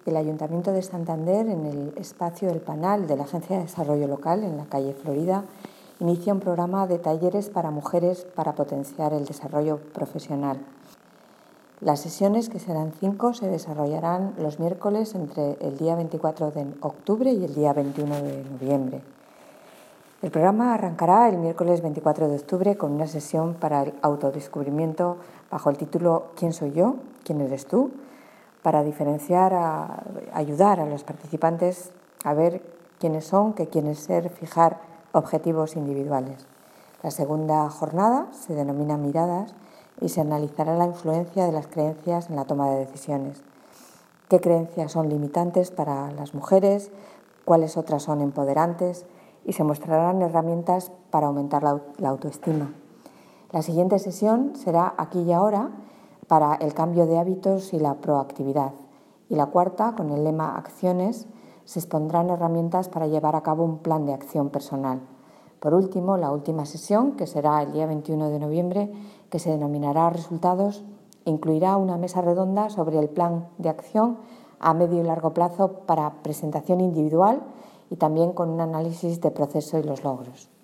el Ayuntamiento de Santander, en el espacio El Panal de la Agencia de Desarrollo Local, en la calle Florida, inicia un programa de talleres para mujeres para potenciar el desarrollo profesional. Las sesiones, que serán 5, se desarrollarán los miércoles entre el día 24 de octubre y el día 21 de noviembre. El programa arrancará el miércoles 24 de octubre con una sesión para el autodescubrimiento bajo el título ¿Quién soy yo? ¿Quién eres tú?, para ayudar a los participantes a ver quiénes son, qué quieren ser, fijar objetivos individuales. La segunda jornada se denomina Miradas y se analizará la influencia de las creencias en la toma de decisiones. ¿Qué creencias son limitantes para las mujeres? ¿Cuáles otras son empoderantes? Y se mostrarán herramientas para aumentar la autoestima. La siguiente sesión será Aquí y Ahora, para el cambio de hábitos y la proactividad. Y la cuarta, con el lema Acciones, se expondrán herramientas para llevar a cabo un plan de acción personal. Por último, la última sesión, que será el día 21 de noviembre, que se denominará Resultados, incluirá una mesa redonda sobre el plan de acción a medio y largo plazo para presentación individual y también con un análisis de proceso y los logros.